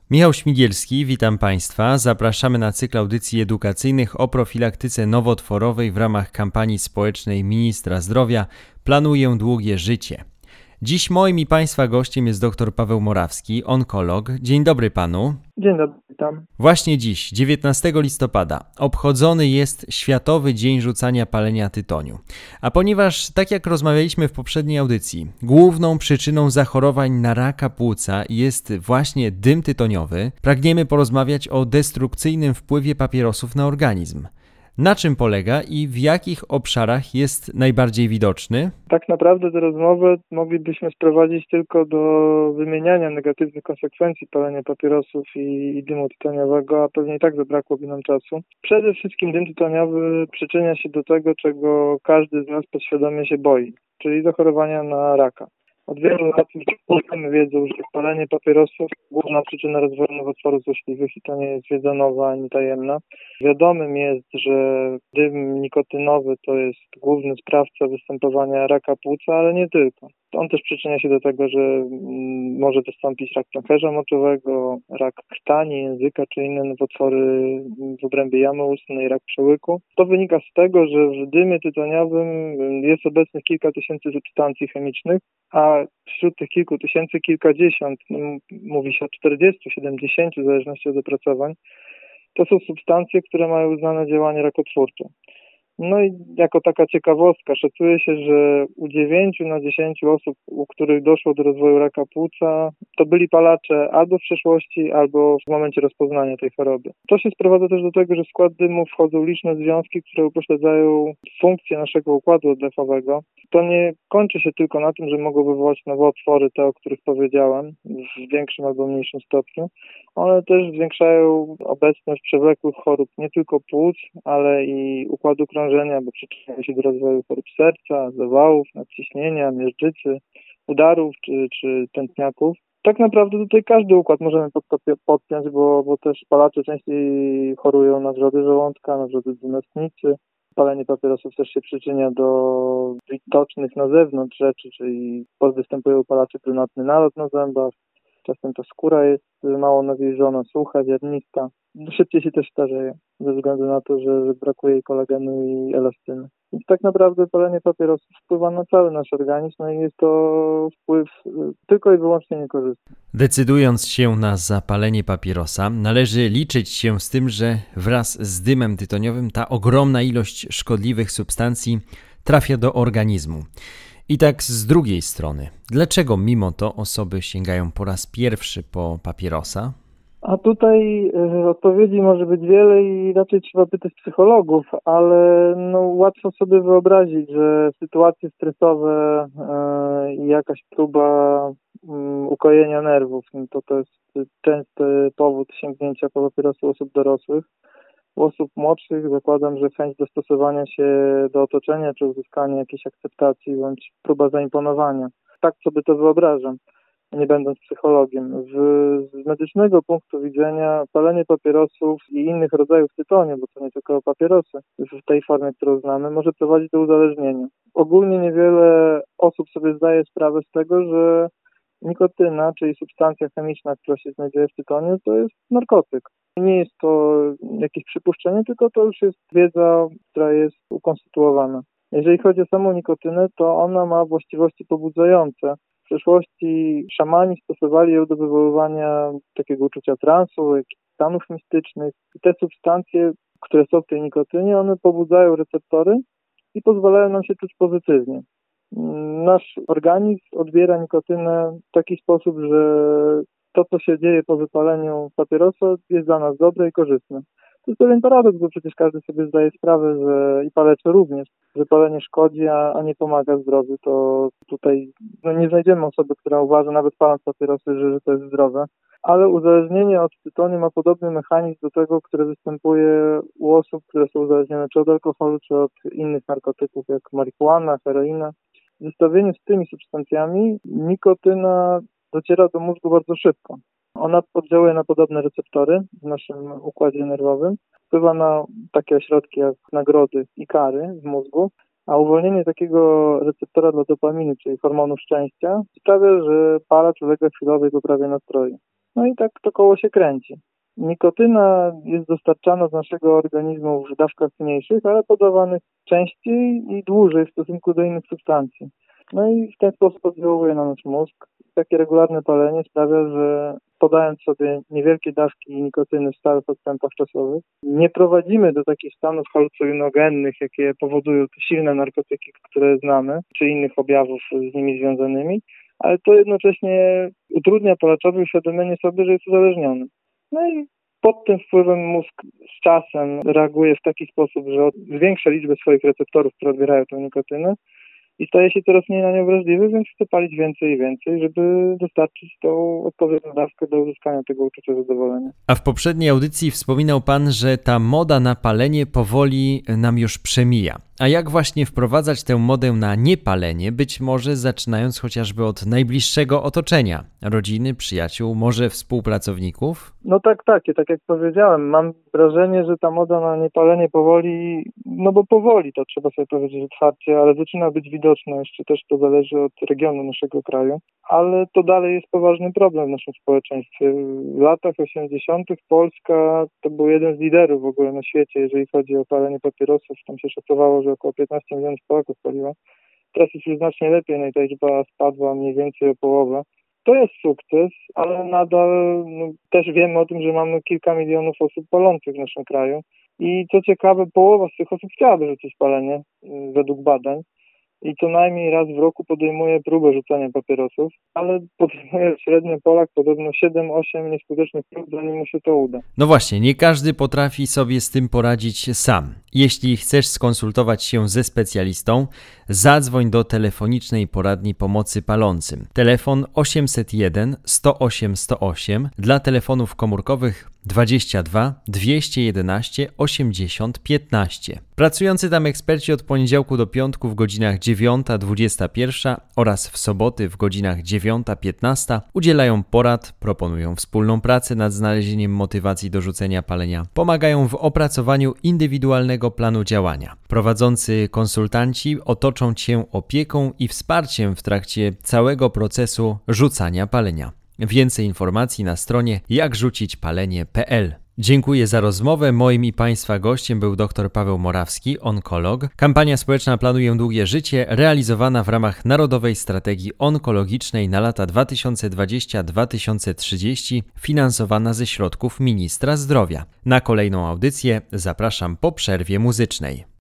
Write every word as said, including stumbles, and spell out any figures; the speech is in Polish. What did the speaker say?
Michał Śmigielski, witam Państwa. Zapraszamy na cykl audycji edukacyjnych o profilaktyce nowotworowej w ramach kampanii społecznej Ministra Zdrowia Planuję długie życie. Dziś moim i Państwa gościem jest dr Paweł Morawski, onkolog. Dzień dobry Panu. Dzień dobry, witam. Właśnie dziś, dziewiętnastego listopada, obchodzony jest Światowy Dzień Rzucania Palenia Tytoniu. A ponieważ, tak jak rozmawialiśmy w poprzedniej audycji, główną przyczyną zachorowań na raka płuca jest właśnie dym tytoniowy, pragniemy porozmawiać o destrukcyjnym wpływie papierosów na organizm. Na czym polega i w jakich obszarach jest najbardziej widoczny? Tak naprawdę tę rozmowę moglibyśmy sprowadzić tylko do wymieniania negatywnych konsekwencji palenia papierosów i, i dymu tytoniowego, a pewnie i tak zabrakłoby nam czasu. Przede wszystkim dym tytoniowy przyczynia się do tego, czego każdy z nas podświadomie się boi, czyli zachorowania na raka. Od wielu lat już wiedzą, że palenie papierosów to główna przyczyna rozwoju nowotworów złośliwych i to nie jest wiedza nowa ani tajemna. Wiadomym jest, że dym nikotynowy to jest główny sprawca występowania raka płuca, ale nie tylko. On też przyczynia się do tego, że mm, może wystąpić rak pęcherza moczowego, rak krtani, języka czy inne nowotwory w obrębie jamy ustnej, rak przełyku. To wynika z tego, że w dymie tytoniowym jest obecnych kilka tysięcy substancji chemicznych, a wśród tych kilku tysięcy kilkadziesiąt, mówi się o czterdziestu, siedemdziesięciu w zależności od opracowań, to są substancje, które mają uznane działanie rakotwórcze. No i jako taka ciekawostka szacuje się, że u dziewięciu na dziesięciu osób, u których doszło do rozwoju raka płuca, to byli palacze albo w przeszłości, albo w momencie rozpoznania tej choroby. To się sprowadza też do tego, że w skład dymu wchodzą liczne związki, które upośledzają funkcję naszego układu oddechowego. To nie kończy się tylko na tym, że mogą wywołać nowotwory, te, o których powiedziałem, w większym albo mniejszym stopniu. One też zwiększają obecność przewlekłych chorób nie tylko płuc, ale i układu krążenia, bo przyczyniają się do rozwoju chorób serca, zawałów, nadciśnienia, miażdżycy, udarów czy, czy tętniaków. Tak naprawdę tutaj każdy układ możemy podpiąć, bo, bo też palacze częściej chorują na wrzody żołądka, na wrzody dwunastnicy. Palenie papierosów też się przyczynia do widocznych na zewnątrz rzeczy, czyli występuje u palaczy brunatny nalot na zębach. Czasem ta skóra jest mało nawilżona, sucha, ziarnista. Szybciej się też starzeje, ze względu na to, że, że brakuje jej kolagenu i elastyny. Więc tak naprawdę palenie papierosów wpływa na cały nasz organizm, no i jest to wpływ tylko i wyłącznie niekorzystny. Decydując się na zapalenie papierosa, należy liczyć się z tym, że wraz z dymem tytoniowym ta ogromna ilość szkodliwych substancji trafia do organizmu. I tak z drugiej strony, dlaczego mimo to osoby sięgają po raz pierwszy po papierosa? A tutaj y, odpowiedzi może być wiele i raczej trzeba pytać psychologów, ale no, łatwo sobie wyobrazić, że sytuacje stresowe y, i jakaś próba y, ukojenia nerwów, no to to jest częsty powód sięgnięcia po papierosy osób dorosłych. U osób młodszych zakładam, że chęć dostosowania się do otoczenia czy uzyskania jakiejś akceptacji bądź próba zaimponowania. Tak sobie to wyobrażam, nie będąc psychologiem. Z, z medycznego punktu widzenia palenie papierosów i innych rodzajów tytoniu, bo to nie tylko papierosy, w tej formie, którą znamy, może prowadzić do uzależnienia. Ogólnie niewiele osób sobie zdaje sprawę z tego, że nikotyna, czyli substancja chemiczna, która się znajduje w tytoniu, to jest narkotyk. Nie jest to jakieś przypuszczenie, tylko to już jest wiedza, która jest ukonstytuowana. Jeżeli chodzi o samą nikotynę, to ona ma właściwości pobudzające. W przeszłości szamani stosowali ją do wywoływania takiego uczucia transu, jakichś stanów mistycznych. I te substancje, które są w tej nikotynie, one pobudzają receptory i pozwalają nam się czuć pozytywnie. Nasz organizm odbiera nikotynę w taki sposób, że to, co się dzieje po wypaleniu papierosa, jest dla nas dobre i korzystne. To jest pewien paradoks, bo przecież każdy sobie zdaje sprawę, że i palecze również, że palenie szkodzi, a, a nie pomaga zdrowiu. To tutaj no nie znajdziemy osoby, która uważa, nawet paląc papierosy, że, że to jest zdrowe. Ale uzależnienie od tytoniu ma podobny mechanizm do tego, który występuje u osób, które są uzależnione czy od alkoholu, czy od innych narkotyków, jak marihuana, heroina. W zestawieniu z tymi substancjami nikotyna dociera do mózgu bardzo szybko. Ona oddziałuje na podobne receptory w naszym układzie nerwowym, wpływa na takie ośrodki jak nagrody i kary w mózgu, a uwolnienie takiego receptora dla dopaminy, czyli hormonu szczęścia, sprawia, że palacz ulega chwilowej poprawie nastroju. No i tak to koło się kręci. Nikotyna jest dostarczana z naszego organizmu w dawkach mniejszych, ale podawanych częściej i dłużej w stosunku do innych substancji. No i w ten sposób oddziałuje na nasz mózg. Takie regularne palenie sprawia, że podając sobie niewielkie dawki nikotyny w stałych odstępach czasowych, nie prowadzimy do takich stanów halucynogennych, jakie powodują te silne narkotyki, które znamy, czy innych objawów z nimi związanymi, ale to jednocześnie utrudnia palaczowi uświadomienie sobie, że jest uzależniony. No i pod tym wpływem mózg z czasem reaguje w taki sposób, że zwiększa liczbę swoich receptorów, które odbierają tę nikotynę i staje się coraz mniej na nią wrażliwy, więc chce palić więcej i więcej, żeby dostarczyć tą odpowiednią dawkę do uzyskania tego uczucia zadowolenia. A w poprzedniej audycji wspominał Pan, że ta moda na palenie powoli nam już przemija. A jak właśnie wprowadzać tę modę na niepalenie, być może zaczynając chociażby od najbliższego otoczenia, rodziny, przyjaciół, może współpracowników? No tak, tak, tak jak powiedziałem, mam wrażenie, że ta moda na niepalenie powoli, no bo powoli, to trzeba sobie powiedzieć otwarcie, ale zaczyna być widoczna, jeszcze też to zależy od regionu naszego kraju, ale to dalej jest poważny problem w naszym społeczeństwie. W latach osiemdziesiątych Polska to był jeden z liderów w ogóle na świecie, jeżeli chodzi o palenie papierosów, tam się szacowało, że około piętnaście milionów Polaków paliło. Teraz jest już znacznie lepiej, no i ta liczba spadła mniej więcej o połowę. To jest sukces, ale nadal no, też wiemy o tym, że mamy kilka milionów osób palących w naszym kraju. I co ciekawe, połowa z tych osób chciałaby rzucić palenie, według badań. I co najmniej raz w roku podejmuje próbę rzucania papierosów, ale podejmuje średnio Polak podobno siedem osiem nieskutecznych prób, zanim mu się to uda. No właśnie, nie każdy potrafi sobie z tym poradzić sam. Jeśli chcesz skonsultować się ze specjalistą, zadzwoń do telefonicznej poradni pomocy palącym. Telefon osiemset jeden sto osiem sto osiem, dla telefonów komórkowych dwadzieścia dwa dwieście jedenaście osiemdziesiąt piętnaście. Pracujący tam eksperci od poniedziałku do piątku w godzinach dziewiąta dwudziesta pierwsza oraz w soboty w godzinach dziewiąta piętnasta udzielają porad, proponują wspólną pracę nad znalezieniem motywacji do rzucenia palenia, pomagają w opracowaniu indywidualnego planu działania. Prowadzący konsultanci otoczą Cię opieką i wsparciem w trakcie całego procesu rzucania palenia. Więcej informacji na stronie jak rzucić palenie kropka p l. Dziękuję za rozmowę. Moim i Państwa gościem był dr Paweł Morawski, onkolog. Kampania społeczna Planuję długie życie, realizowana w ramach Narodowej Strategii Onkologicznej na lata dwa tysiące dwudziesty do dwa tysiące trzydziestego, finansowana ze środków Ministra Zdrowia. Na kolejną audycję zapraszam po przerwie muzycznej.